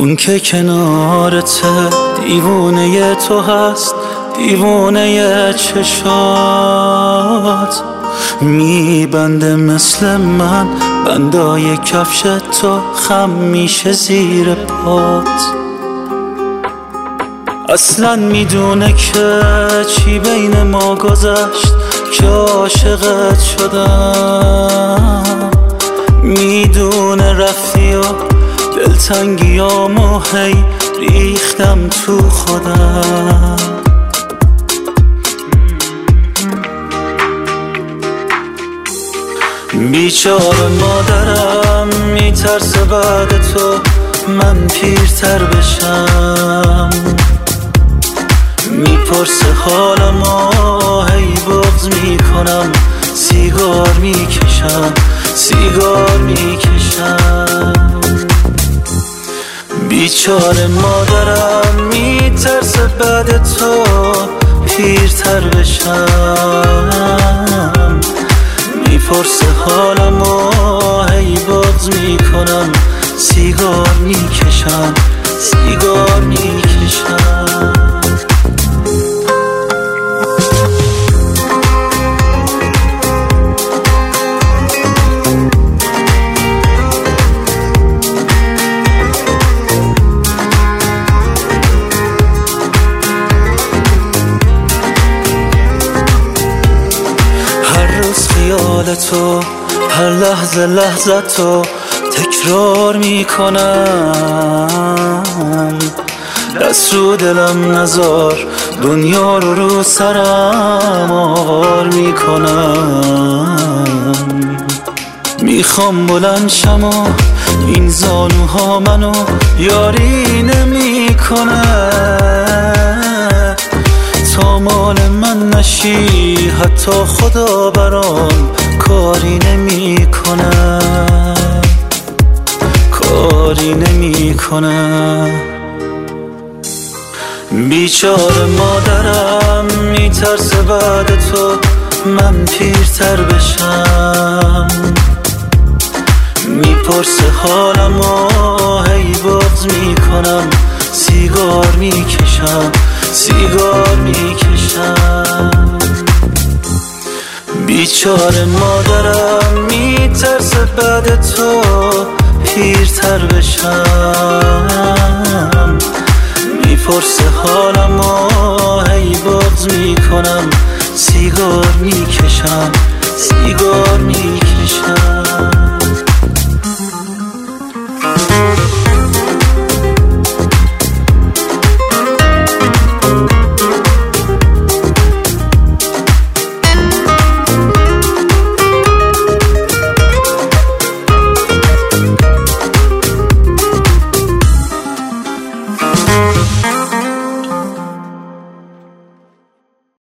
اون که کنارته دیوونه تو هست، دیوونه چشات میبنده مثل من بندای کفش تو، خم میشه زیر پات. اصلا میدونه که چی بین ما گذشت که عاشقت شدم، میدونه رفتی و دلتنگیامو هی ریختم تو خودم. بیچاره مادرم میترسه بعد تو من پیرتر بشم، میپرسه حالمو هی بغض میکنم، سیگار میکشم سیگار میکشم. بیچاره مادرم میترسه بعد تو پیرتر بشم، میپرسه حالمو هی بغض میکنم، سیگار میکشم سیگار میکشم. خیال تو هر لحظه لحظه تو تکرار میکنم، دست رو دلم نزار دنیا رو سرم آوار میکنم. میخوام بلند شم و این زانوها منو یاری نمیکنه، تا مال من نشی حتی خدا برام کاری نمیکنه، کاری نمیکنه. بیچاره مادرم میترسه بعد تو من پیرتر بشم، میپرسه حالمو هی بغض میکنم، سیگار میکشم سیگار میکشم. بیچاره مادرم میترسه بعد تو پیرتر بشم، میپرسه حالمو هی بغض میکنم، سیگار میکشم سیگار میکشم.